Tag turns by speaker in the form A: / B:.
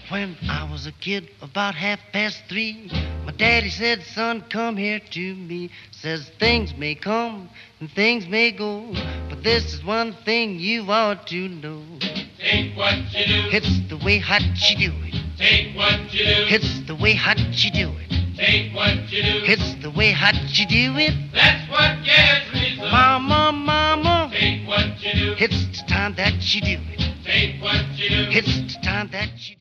A: When I was a kid, about 3:30, my daddy said, son, come here to me. Says things may come and things may go, but this is one thing you ought to know.
B: Take what you do.
A: It's the way hot you do it.
B: Take what you do.
A: It's the way hot you do it.
B: Take what you do.
A: It's the way hot you do it.
B: That's what gets me so.
A: Mama, mama.
B: Take what you do.
A: It's the time that you do it.
B: Take what you do.
A: It's the time that you